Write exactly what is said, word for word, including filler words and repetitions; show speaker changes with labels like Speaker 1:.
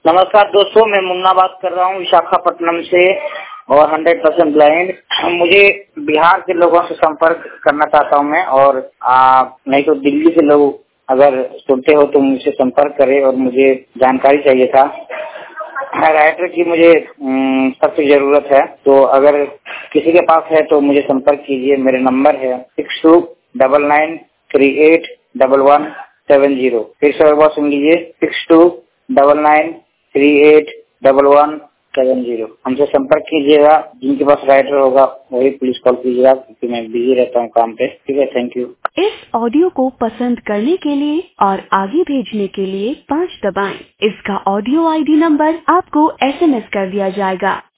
Speaker 1: नमस्कार दोस्तों, मैं मुन्ना बात कर रहा हूँ विशाखापट्टनम से और हंड्रेड परसेंट ब्लाइंड। मुझे बिहार के लोगों से संपर्क करना चाहता हूँ मैं, और आ, नहीं तो दिल्ली से लोग अगर सुनते हो तो मुझसे संपर्क करें और मुझे जानकारी चाहिए था। राइटर की मुझे सख्त जरूरत है, तो अगर किसी के पास है तो मुझे संपर्क कीजिए। मेरे नंबर है six two double nine three eight double one seven zero. फिर से एक बार सुन लीजिए, six two double nine three eight double one seven zero. हमसे संपर्क कीजिएगा। जिनके पास राइटर होगा वही पुलिस कॉल कीजिएगा, क्योंकि मैं बिजी रहता हूँ काम पे। ठीक है, थैंक यू।
Speaker 2: इस ऑडियो को पसंद करने के लिए और आगे भेजने के लिए पाँच दबाएं। इसका ऑडियो आईडी नंबर आपको एसएमएस कर दिया जाएगा।